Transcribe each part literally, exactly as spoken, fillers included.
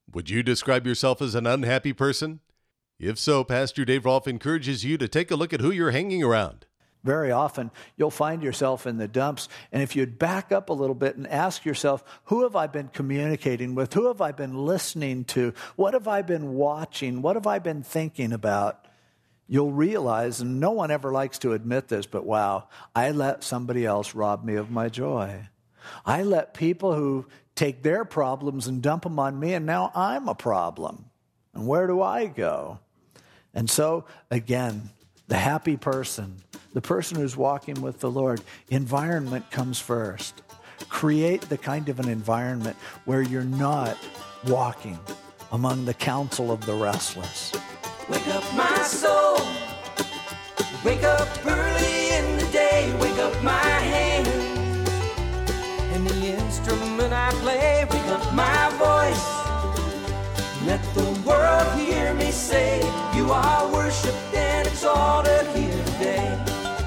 Would you describe yourself as an unhappy person? If so, Pastor Dave Rolfe encourages you to take a look at who you're hanging around. Very often, you'll find yourself in the dumps, and if you'd back up a little bit and ask yourself, who have I been communicating with? Who have I been listening to? What have I been watching? What have I been thinking about? You'll realize, and no one ever likes to admit this, but wow, I let somebody else rob me of my joy. I let people who take their problems and dump them on me, and now I'm a problem. And where do I go? And so, again, the happy person, the person who's walking with the Lord, environment comes first. Create the kind of an environment where you're not walking among the counsel of the restless. Wake up my soul, wake up early in the day, wake up my hands, and the instrument I play, wake up my voice, let the world hear me say, you are worshipped and exalted here today.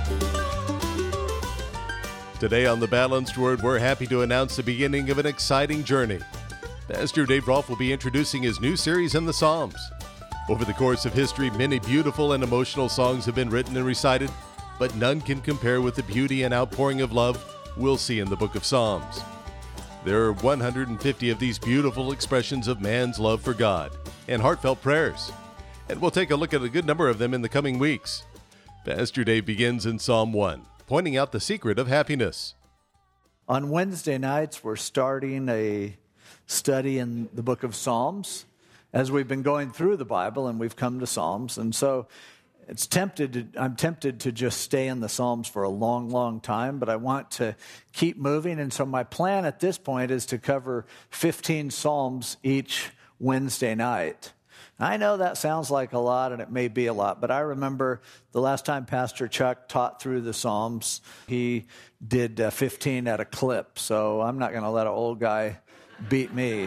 Today on The Balanced Word, we're happy to announce the beginning of an exciting journey. Pastor Dave Rolfe will be introducing his new series in the Psalms. Over the course of history, many beautiful and emotional songs have been written and recited, but none can compare with the beauty and outpouring of love we'll see in the book of Psalms. There are one hundred fifty of these beautiful expressions of man's love for God and heartfelt prayers, and we'll take a look at a good number of them in the coming weeks. Pastor Dave begins in Psalm one, pointing out the secret of happiness. On Wednesday nights, we're starting a study in the book of Psalms, as we've been going through the Bible and we've come to Psalms. And so it's tempted to, I'm tempted to just stay in the Psalms for a long, long time, but I want to keep moving. And so my plan at this point is to cover fifteen Psalms each Wednesday night. I know that sounds like a lot, and it may be a lot, but I remember the last time Pastor Chuck taught through the Psalms, he did uh, fifteen at a clip. So I'm not going to let an old guy beat me.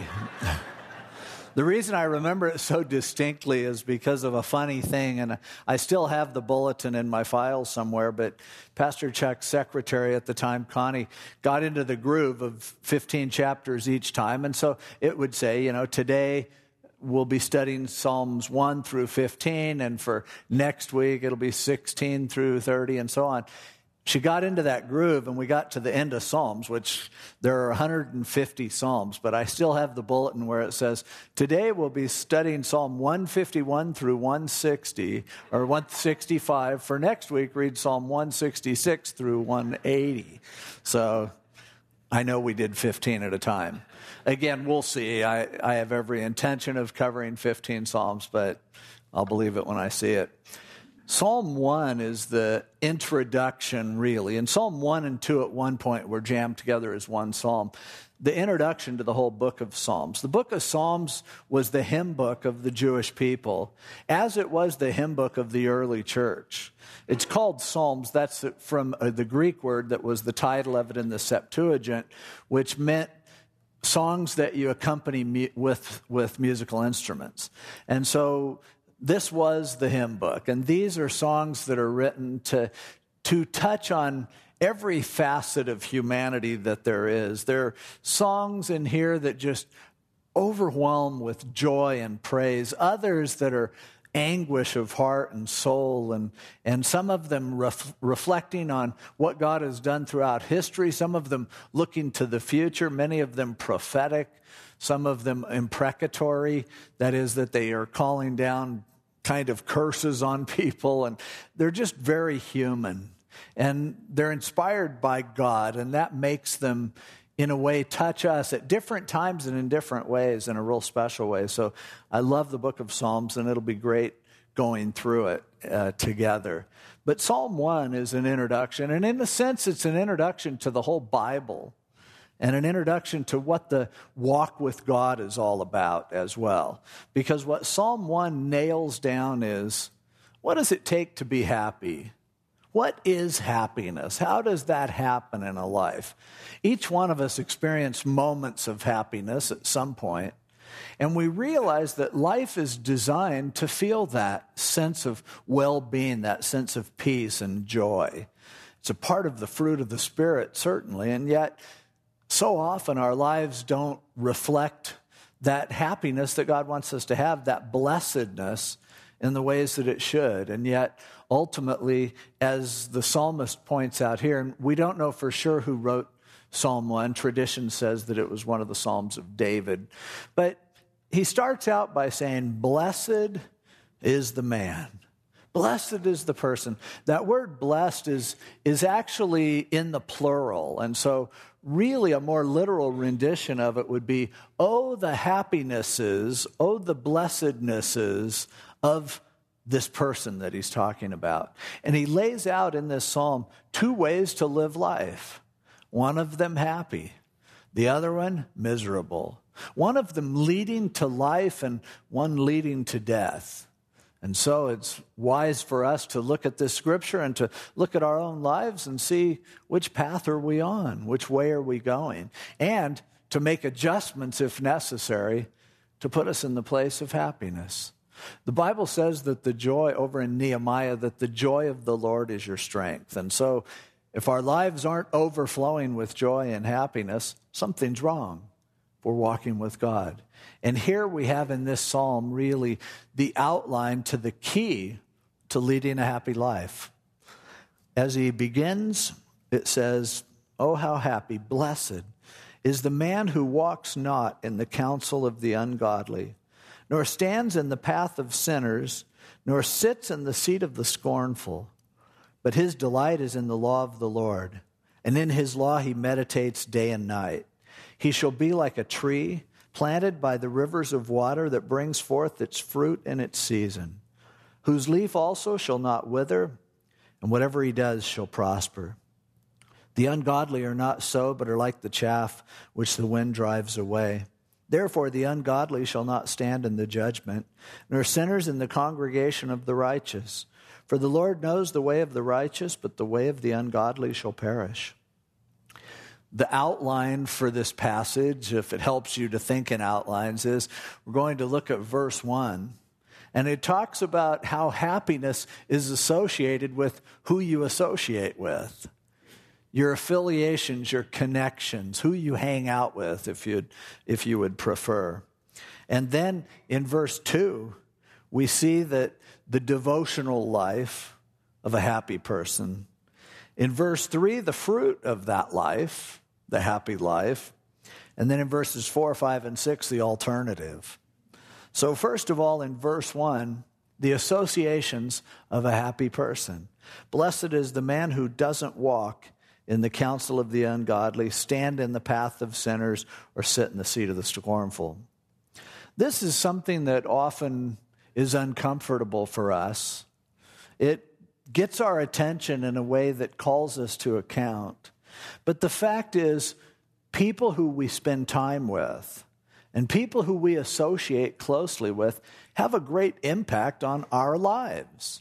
The reason I remember it so distinctly is because of a funny thing, and I still have the bulletin in my files somewhere, but Pastor Chuck's secretary at the time, Connie, got into the groove of fifteen chapters each time, and so it would say, you know, today we'll be studying Psalms one through fifteen, and for next week it'll be sixteen through thirty, and so on. She got into that groove, and we got to the end of Psalms, which there are one hundred fifty Psalms, but I still have the bulletin where it says, today we'll be studying Psalm one fifty-one through one sixty, or one sixty-five. For next week, read Psalm one sixty-six through one eighty. So I know we did fifteen at a time. Again, we'll see. I, I have every intention of covering fifteen Psalms, but I'll believe it when I see it. Psalm one is the introduction, really. And Psalm one and two at one point were jammed together as one psalm. The introduction to the whole book of Psalms. The book of Psalms was the hymn book of the Jewish people, as it was the hymn book of the early church. It's called Psalms. That's from the Greek word that was the title of it in the Septuagint, which meant songs that you accompany mu- with, with musical instruments. And so this was the hymn book, and these are songs that are written to, to touch on every facet of humanity that there is. There are songs in here that just overwhelm with joy and praise, others that are anguish of heart and soul, and, and some of them ref, reflecting on what God has done throughout history, some of them looking to the future, many of them prophetic, some of them imprecatory, that is, that they are calling down kind of curses on people, and they're just very human. And they're inspired by God, and that makes them, in a way, touch us at different times and in different ways, in a real special way. So I love the book of Psalms, and it'll be great going through it uh, together. But Psalm one is an introduction, and in a sense, it's an introduction to the whole Bible, and an introduction to what the walk with God is all about as well. Because what Psalm one nails down is, what does it take to be happy? What is happiness? How does that happen in a life? Each one of us experience moments of happiness at some point, and we realize that life is designed to feel that sense of well-being, that sense of peace and joy. It's a part of the fruit of the Spirit, certainly, and yet so often our lives don't reflect that happiness that God wants us to have, that blessedness in the ways that it should. And yet, ultimately, as the psalmist points out here, and we don't know for sure who wrote Psalm one. Tradition says that it was one of the Psalms of David. But he starts out by saying, blessed is the man. Blessed is the person. That word blessed is, is actually in the plural. And so really a more literal rendition of it would be, oh, the happinesses, oh, the blessednesses of this person that he's talking about. And he lays out in this psalm two ways to live life. One of them happy, the other one miserable. One of them leading to life and one leading to death. And so it's wise for us to look at this scripture and to look at our own lives and see which path are we on, which way are we going, and to make adjustments if necessary to put us in the place of happiness. The Bible says that the joy, over in Nehemiah, that the joy of the Lord is your strength. And so if our lives aren't overflowing with joy and happiness, something's wrong. We're walking with God. And here we have in this psalm really the outline to the key to leading a happy life. As he begins, it says, oh, how happy, blessed is the man who walks not in the counsel of the ungodly, nor stands in the path of sinners, nor sits in the seat of the scornful. But his delight is in the law of the Lord, and in his law he meditates day and night. He shall be like a tree planted by the rivers of water that brings forth its fruit in its season, whose leaf also shall not wither, and whatever he does shall prosper. The ungodly are not so, but are like the chaff which the wind drives away. Therefore the ungodly shall not stand in the judgment, nor sinners in the congregation of the righteous. For the Lord knows the way of the righteous, but the way of the ungodly shall perish. The outline for this passage, if it helps you to think in outlines, is we're going to look at verse one. And it talks about how happiness is associated with who you associate with. Your affiliations, your connections, who you hang out with, if you'd, if you would prefer. And then in verse two, we see that the devotional life of a happy person. In verse three, the fruit of that life, the happy life. And then in verses four, five, and six, the alternative. So first of all, in verse one, the associations of a happy person. Blessed is the man who doesn't walk in the counsel of the ungodly, stand in the path of sinners, or sit in the seat of the scornful. This is something that often is uncomfortable for us. It gets our attention in a way that calls us to account. But the fact is, people who we spend time with and people who we associate closely with have a great impact on our lives.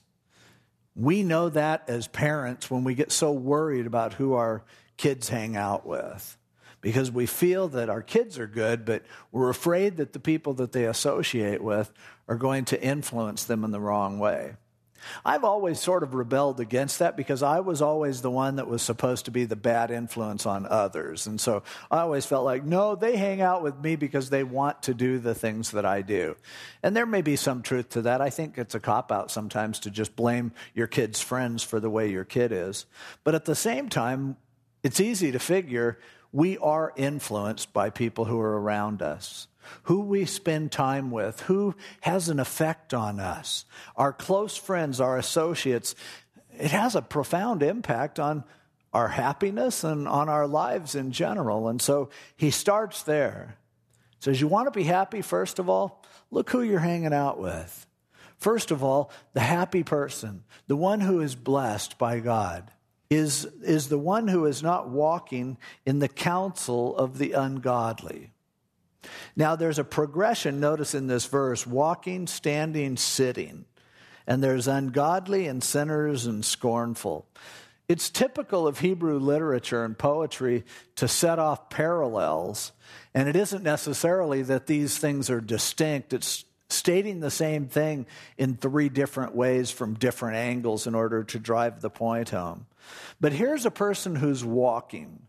We know that as parents when we get so worried about who our kids hang out with, because we feel that our kids are good, but we're afraid that the people that they associate with are going to influence them in the wrong way. I've always sort of rebelled against that because I was always the one that was supposed to be the bad influence on others. And so I always felt like, no, they hang out with me because they want to do the things that I do. And there may be some truth to that. I think it's a cop-out sometimes to just blame your kid's friends for the way your kid is. But at the same time, it's easy to figure we are influenced by people who are around us. Who we spend time with, who has an effect on us. Our close friends, our associates, it has a profound impact on our happiness and on our lives in general. And so he starts there. He says, you want to be happy, first of all? Look who you're hanging out with. First of all, the happy person, the one who is blessed by God, is, is the one who is not walking in the counsel of the ungodly. Now, there's a progression, notice in this verse, walking, standing, sitting. And there's ungodly and sinners and scornful. It's typical of Hebrew literature and poetry to set off parallels. And it isn't necessarily that these things are distinct. It's stating the same thing in three different ways from different angles in order to drive the point home. But here's a person who's walking.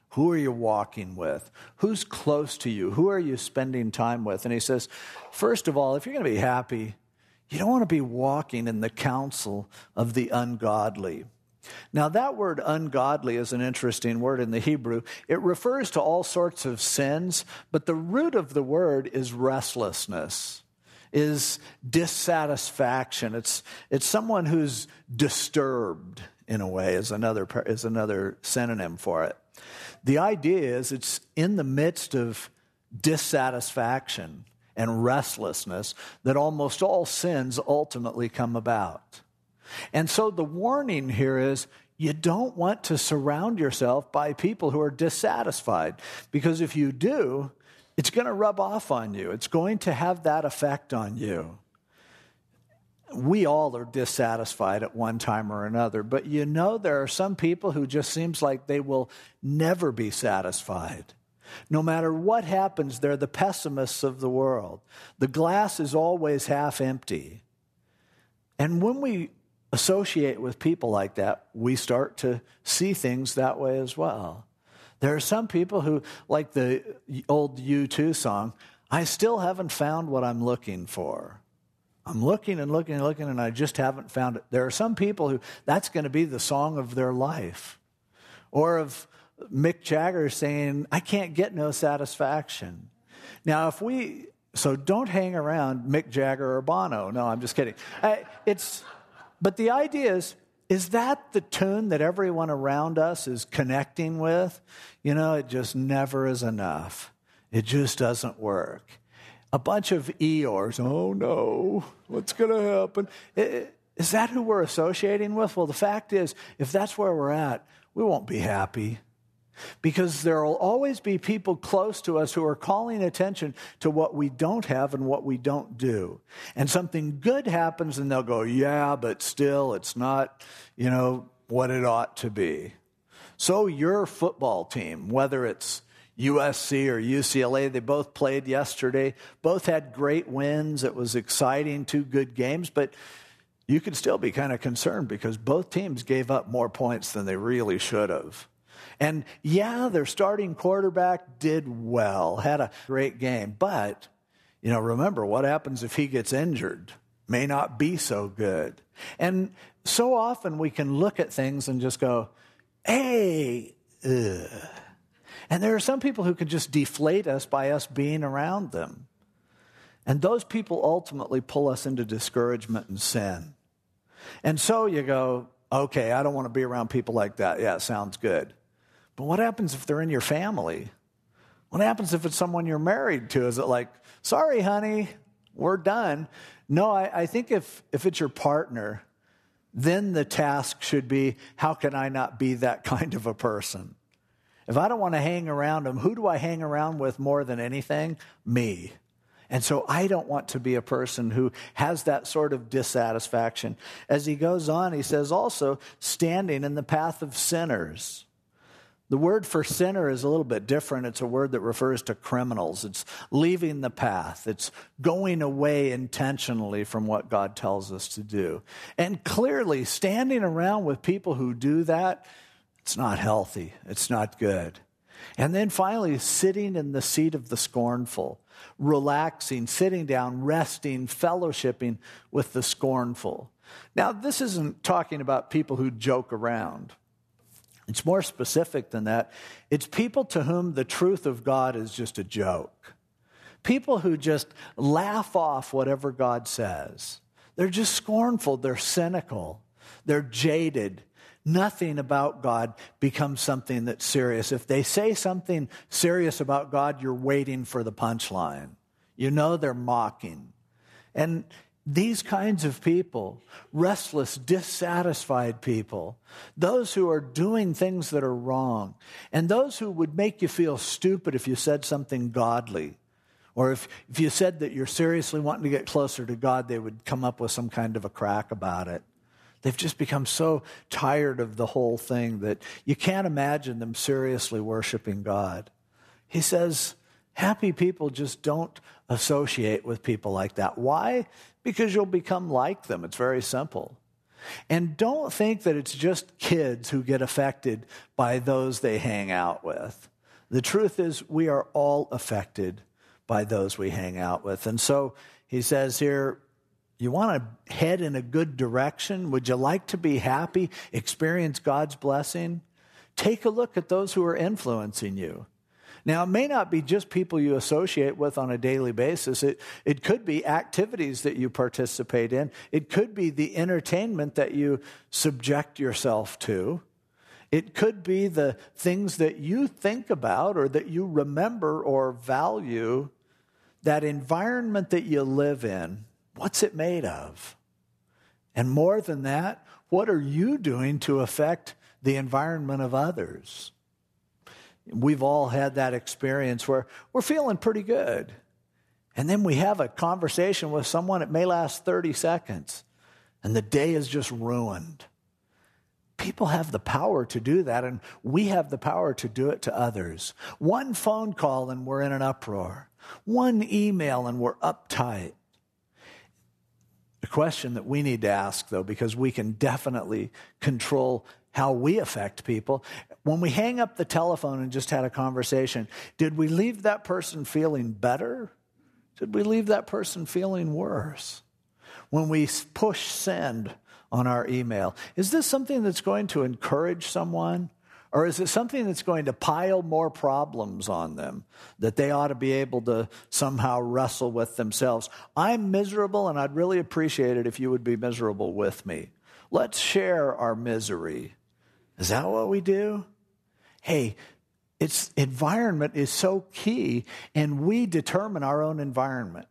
Who are you walking with? Who's close to you? Who are you spending time with? And he says, first of all, if you're going to be happy, you don't want to be walking in the counsel of the ungodly. Now, that word ungodly is an interesting word in the Hebrew. It refers to all sorts of sins, but the root of the word is restlessness, is dissatisfaction. It's, it's someone who's disturbed, in a way, is another, is another synonym for it. The idea is it's in the midst of dissatisfaction and restlessness that almost all sins ultimately come about. And so the warning here is you don't want to surround yourself by people who are dissatisfied, because if you do, it's going to rub off on you. It's going to have that effect on you. We all are dissatisfied at one time or another, but you know there are some people who just seems like they will never be satisfied. No matter what happens, they're the pessimists of the world. The glass is always half empty. And when we associate with people like that, we start to see things that way as well. There are some people who, like the old U two song, I still haven't found what I'm looking for. I'm looking and looking and looking, and I just haven't found it. There are some people who, that's going to be the song of their life. Or of Mick Jagger saying, I can't get no satisfaction. Now, if we, so don't hang around Mick Jagger or Bono. No, I'm just kidding. I, it's, but the idea is, is that the tune that everyone around us is connecting with? You know, it just never is enough. It just doesn't work. A bunch of Eeyores, oh no, what's going to happen? Is that who we're associating with? Well, the fact is, if that's where we're at, we won't be happy. Because there will always be people close to us who are calling attention to what we don't have and what we don't do. And something good happens and they'll go, yeah, but still it's not, you know, what it ought to be. So your football team, whether it's U S C or U C L A, they both played yesterday. Both had great wins. It was exciting, two good games, but you could still be kind of concerned because both teams gave up more points than they really should have. And yeah, their starting quarterback did well, had a great game. But, you know, remember, what happens if he gets injured? May not be so good. And so often we can look at things and just go, hey, ugh. And there are some people who can just deflate us by us being around them. And those people ultimately pull us into discouragement and sin. And so you go, okay, I don't want to be around people like that. Yeah, it sounds good. But what happens if they're in your family? What happens if it's someone you're married to? Is it like, sorry, honey, we're done? No, I, I think if, if it's your partner, then the task should be, how can I not be that kind of a person? If I don't want to hang around them, who do I hang around with more than anything? Me. And so I don't want to be a person who has that sort of dissatisfaction. As he goes on, he says also, standing in the path of sinners. The word for sinner is a little bit different. It's a word that refers to criminals. It's leaving the path. It's going away intentionally from what God tells us to do. And clearly, standing around with people who do that, it's not healthy. It's not good. And then finally, sitting in the seat of the scornful, relaxing, sitting down, resting, fellowshipping with the scornful. Now, this isn't talking about people who joke around. It's more specific than that. It's people to whom the truth of God is just a joke. People who just laugh off whatever God says. They're just scornful. They're cynical. They're jaded. Nothing about God becomes something that's serious. If they say something serious about God, you're waiting for the punchline. You know they're mocking. And these kinds of people, restless, dissatisfied people, those who are doing things that are wrong, and those who would make you feel stupid if you said something godly, or if, if you said that you're seriously wanting to get closer to God, they would come up with some kind of a crack about it. They've just become so tired of the whole thing that you can't imagine them seriously worshiping God. He says, happy people just don't associate with people like that. Why? Because you'll become like them. It's very simple. And don't think that it's just kids who get affected by those they hang out with. The truth is we are all affected by those we hang out with. And so he says here, you want to head in a good direction? Would you like to be happy, experience God's blessing? Take a look at those who are influencing you. Now, it may not be just people you associate with on a daily basis. It, it could be activities that you participate in. It could be the entertainment that you subject yourself to. It could be the things that you think about or that you remember or value. That environment that you live in, what's it made of? And more than that, what are you doing to affect the environment of others? We've all had that experience where we're feeling pretty good. And then we have a conversation with someone, it may last thirty seconds, and the day is just ruined. People have the power to do that, and we have the power to do it to others. One phone call and we're in an uproar. One email and we're uptight. The question that we need to ask, though, because we can definitely control how we affect people. When we hang up the telephone and just had a conversation, did we leave that person feeling better? Did we leave that person feeling worse? When we push send on our email, is this something that's going to encourage someone? Or is it something that's going to pile more problems on them that they ought to be able to somehow wrestle with themselves? I'm miserable, and I'd really appreciate it if you would be miserable with me. Let's share our misery. Is that what we do? Hey, it's environment is so key, and we determine our own environment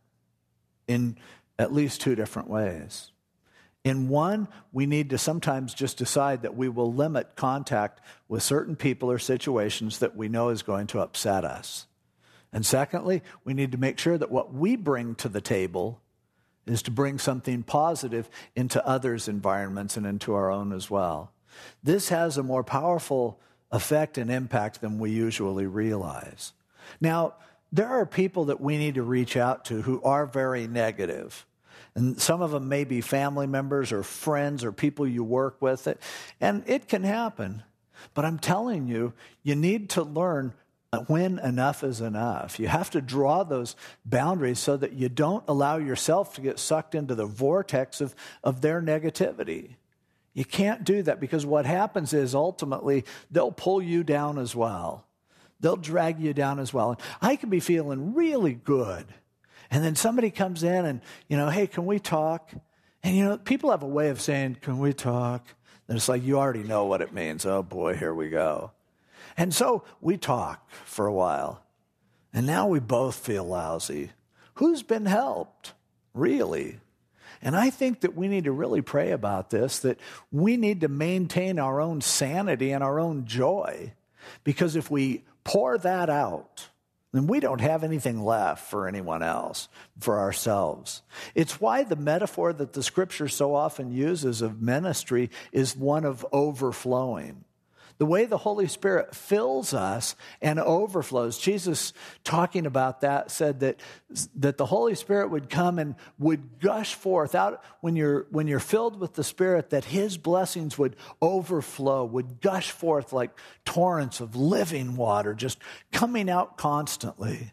in at least two different ways. In one, we need to sometimes just decide that we will limit contact with certain people or situations that we know is going to upset us. And secondly, we need to make sure that what we bring to the table is to bring something positive into others' environments and into our own as well. This has a more powerful effect and impact than we usually realize. Now, there are people that we need to reach out to who are very negative. And some of them may be family members or friends or people you work with. And it can happen. But I'm telling you, you need to learn when enough is enough. You have to draw those boundaries so that you don't allow yourself to get sucked into the vortex of, of their negativity. You can't do that, because what happens is ultimately they'll pull you down as well. They'll drag you down as well. And I can be feeling really good. And then somebody comes in and, you know, hey, can we talk? And, you know, people have a way of saying, can we talk? And it's like, you already know what it means. Oh, boy, here we go. And so we talk for a while. And now we both feel lousy. Who's been helped? Really? And I think that we need to really pray about this, that we need to maintain our own sanity and our own joy. Because if we pour that out, then we don't have anything left for anyone else, for ourselves. It's why the metaphor that the Scripture so often uses of ministry is one of overflowing. The way the Holy Spirit fills us and overflows. Jesus, talking about that, said that, that the Holy Spirit would come and would gush forth out when you're, when you're filled with the Spirit, that His blessings would overflow, would gush forth like torrents of living water, just coming out constantly.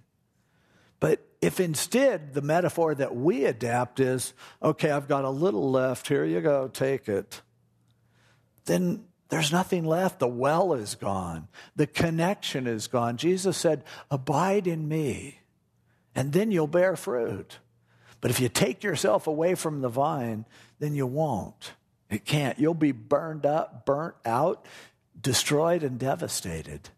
But if instead the metaphor that we adapt is, okay, I've got a little left, here you go, take it, then there's nothing left. The well is gone. The connection is gone. Jesus said, abide in me, and then you'll bear fruit. But if you take yourself away from the vine, then you won't. It can't. You'll be burned up, burnt out, destroyed, and devastated.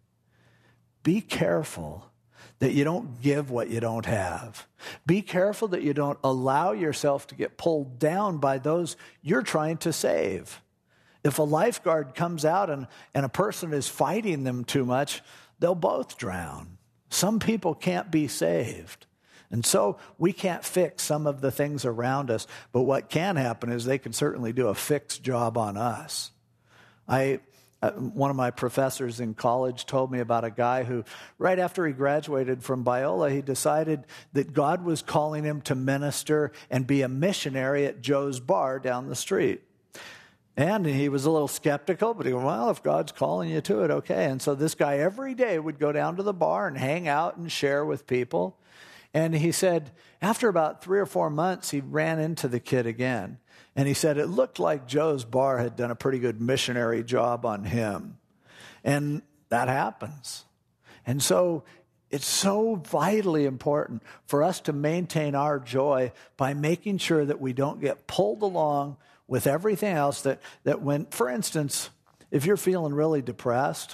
Be careful that you don't give what you don't have. Be careful that you don't allow yourself to get pulled down by those you're trying to save. If a lifeguard comes out and, and a person is fighting them too much, they'll both drown. Some people can't be saved. And so we can't fix some of the things around us, but what can happen is they can certainly do a fixed job on us. I, uh, one of my professors in college told me about a guy who, right after he graduated from Biola, he decided that God was calling him to minister and be a missionary at Joe's Bar down the street. And he was a little skeptical, but he went, well, if God's calling you to it, okay. And so this guy every day would go down to the bar and hang out and share with people. And he said, after about three or four months, he ran into the kid again. And he said, it looked like Joe's bar had done a pretty good missionary job on him. And that happens. And so it's so vitally important for us to maintain our joy by making sure that we don't get pulled along with everything else that, that when, for instance, if you're feeling really depressed,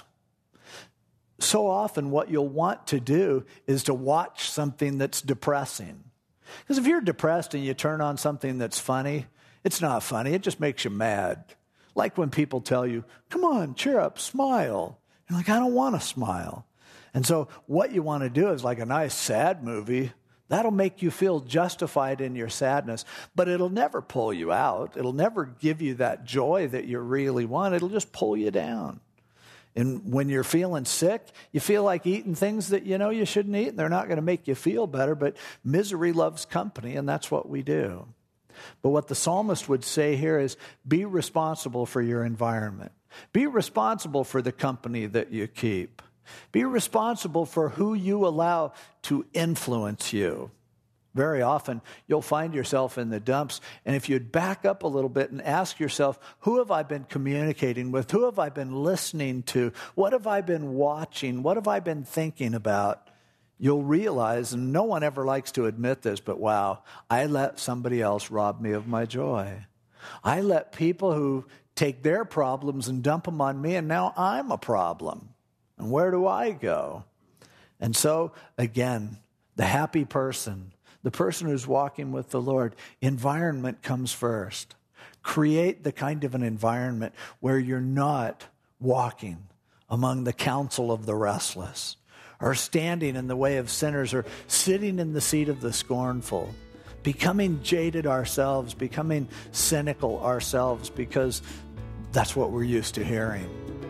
so often what you'll want to do is to watch something that's depressing. Because if you're depressed and you turn on something that's funny, it's not funny. It just makes you mad. Like when people tell you, come on, cheer up, smile. You're like, I don't want to smile. And so what you want to do is like a nice sad movie. That'll make you feel justified in your sadness, but it'll never pull you out. It'll never give you that joy that you really want. It'll just pull you down. And when you're feeling sick, you feel like eating things that you know you shouldn't eat, and they're not going to make you feel better, but misery loves company, and that's what we do. But what the psalmist would say here is, be responsible for your environment. Be responsible for the company that you keep. Be responsible for who you allow to influence you. Very often, you'll find yourself in the dumps, and if you'd back up a little bit and ask yourself, who have I been communicating with? Who have I been listening to? What have I been watching? What have I been thinking about? You'll realize, and no one ever likes to admit this, but wow, I let somebody else rob me of my joy. I let people who take their problems and dump them on me, and now I'm a problem. And where do I go? And so, again, the happy person, the person who's walking with the Lord, environment comes first. Create the kind of an environment where you're not walking among the counsel of the restless, or standing in the way of sinners, or sitting in the seat of the scornful, becoming jaded ourselves, becoming cynical ourselves, because that's what we're used to hearing.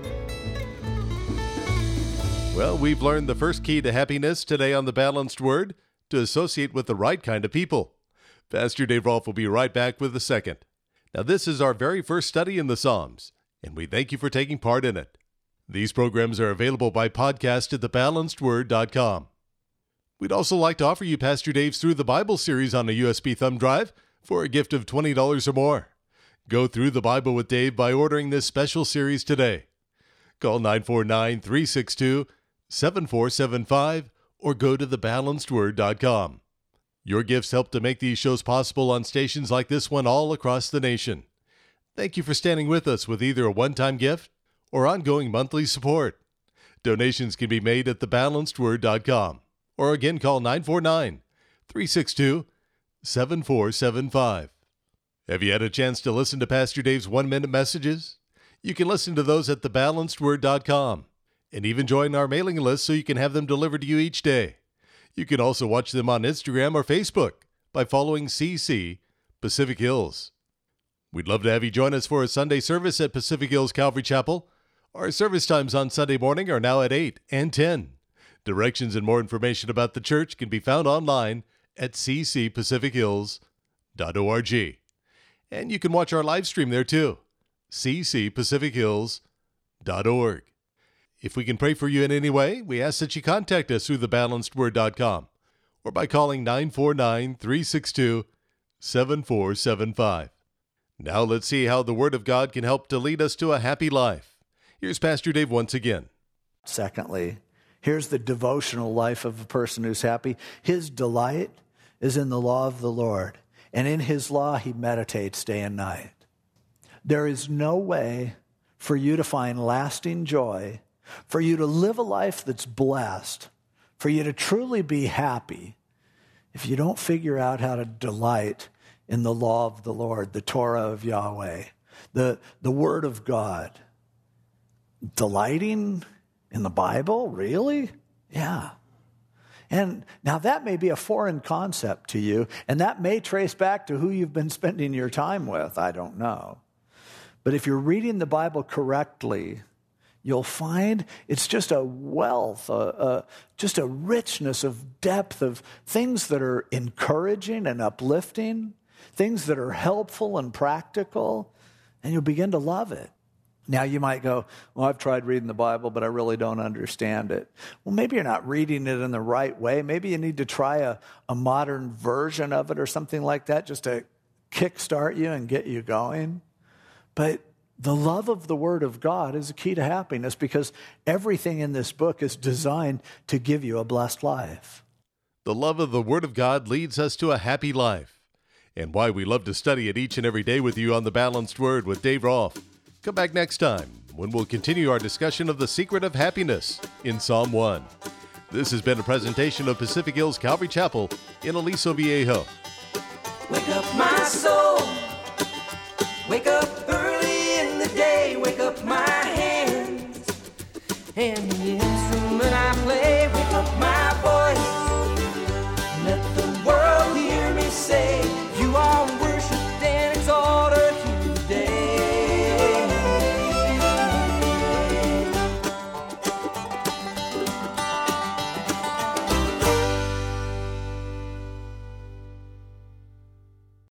Well, we've learned the first key to happiness today on the Balanced Word, to associate with the right kind of people. Pastor Dave Rolfe will be right back with the second. Now, this is our very first study in the Psalms, and we thank you for taking part in it. These programs are available by podcast at the balanced word dot com. We'd also like to offer you Pastor Dave's Through the Bible series on a U S B thumb drive for a gift of twenty dollars or more. Go through the Bible with Dave by ordering this special series today. Call nine four nine, three six two, seven four seven five or go to the balanced word dot com. Your gifts help to make these shows possible on stations like this one all across the nation. Thank you for standing with us with either a one-time gift or ongoing monthly support. Donations can be made at the balanced word dot com or again call nine four nine, three six two, seven four seven five. Have you had a chance to listen to Pastor Dave's one-minute messages? You can listen to those at the balanced word dot com and even join our mailing list so you can have them delivered to you each day. You can also watch them on Instagram or Facebook by following C C Pacific Hills. We'd love to have you join us for a Sunday service at Pacific Hills Calvary Chapel. Our service times on Sunday morning are now at eight and ten. Directions and more information about the church can be found online at c c pacific hills dot org. And you can watch our live stream there too, c c pacific hills dot org. If we can pray for you in any way, we ask that you contact us through the balanced word dot com or by calling nine four nine, three six two, seven four seven five. Now let's see how the Word of God can help to lead us to a happy life. Here's Pastor Dave once again. Secondly, here's the devotional life of a person who's happy. His delight is in the law of the Lord, and in his law he meditates day and night. There is no way for you to find lasting joy, for you to live a life that's blessed, for you to truly be happy, if you don't figure out how to delight in the law of the Lord, the Torah of Yahweh, the, the Word of God. Delighting in the Bible? Really? Yeah. And now that may be a foreign concept to you, and that may trace back to who you've been spending your time with. I don't know. But if you're reading the Bible correctly, you'll find it's just a wealth, a, a, just a richness of depth of things that are encouraging and uplifting, things that are helpful and practical. and you'll begin to love it. Now you might go, well, I've tried reading the Bible, but I really don't understand it. Well, maybe you're not reading it in the right way. Maybe you need to try a, a modern version of it or something like that just to kickstart you and get you going. But the love of the Word of God is a key to happiness because everything in this book is designed to give you a blessed life. The love of the Word of God leads us to a happy life, and why we love to study it each and every day with you on The Balanced Word with Dave Rolfe. Come back next time when we'll continue our discussion of the secret of happiness in Psalm one. This has been a presentation of Pacific Hills Calvary Chapel in Aliso Viejo. Wake up my soul, wake up early in the day, wake up my hands, and the instrument I play, wake up my